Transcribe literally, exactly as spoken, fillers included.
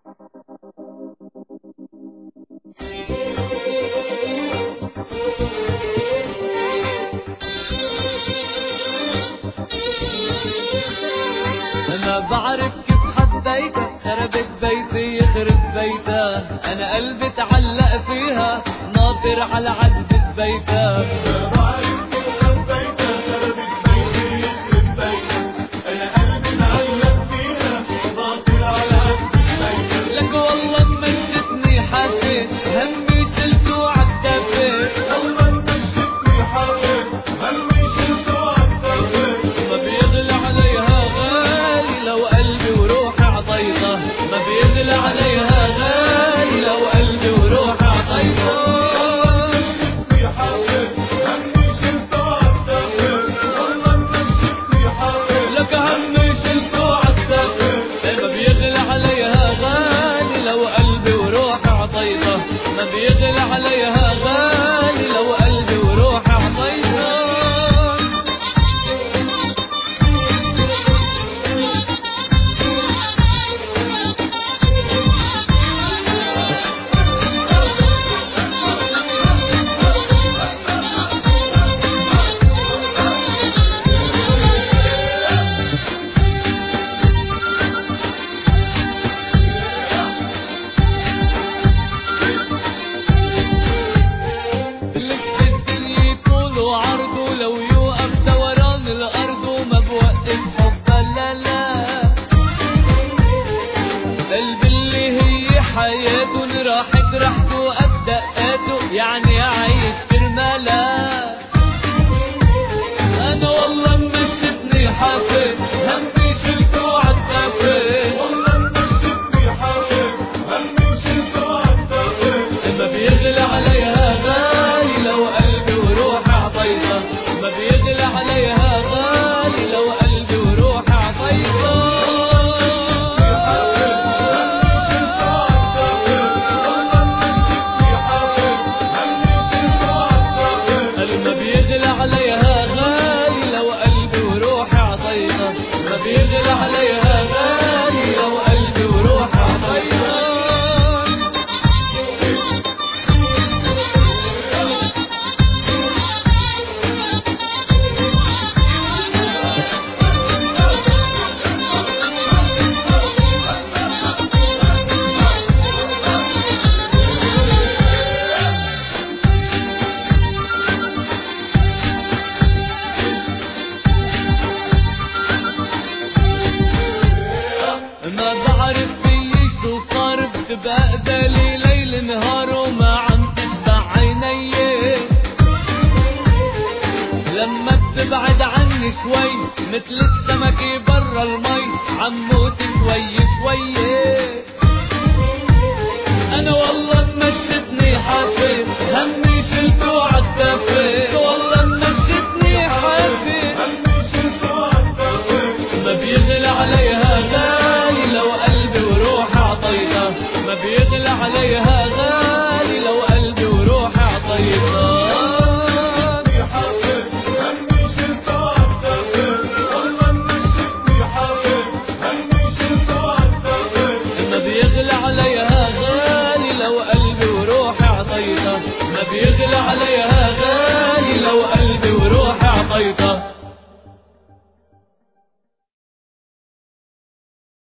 ما بعرف كيف حبيتها، خربت بيتي يخرب بيتها، انا قلبي تعلق فيها ناطر على عتبة بيتها. ما بعرف كيف حبيتها، خربت بيتي يخرب بيتها، انا قلبي تعلق فيها ناطر على عتبة بيتها. لك والله مشتني حاسس همي شلته عالدفة، والله مشتني حاسس همي شلته عالدفة. ما بيغلى عليها غالي لو قلبي وروحي عطيته، ما بيغلى عليها غالي لو قلبي وروحي عطيته. مشتني حاسس همي شلته عالدفة، والله مشتني حاسس لك همي شلته عالدفة، ما بيغلى عليها غالي لو قلبي وروحي عطيته، ما بيغلى عليها غالي لو قلبي وروحي عطيته. لو يوقف دوران الارض وما بوقف حبها، لا لا قلبي اللي هي حياته راحت رحته قد دقاته، يعني عايش كرمالها. انا والله مشتني حاسس همي شلته عالدفة، والله مشتني حاسس همي شلته عالدفة. ما بيغلى عليها غالي لو قلبي وروحي عطيته، ما بيغلى عليها غالي لو قلبي وروحي عطيته. ما بيغلى عليها غالي لو قلبي وروحي عطيته، ما بيغلى عليها غالي لو قلبي وروحي عطيته. ما بعرف في شو صار، بتبقى قبالي ليل نهار وما عم تشبع عيني، لما بتبعد عني شوي مثل السمكة برا المي عموت شوي شوي. انا والله مشتني حاسس همي شلته عالدفة.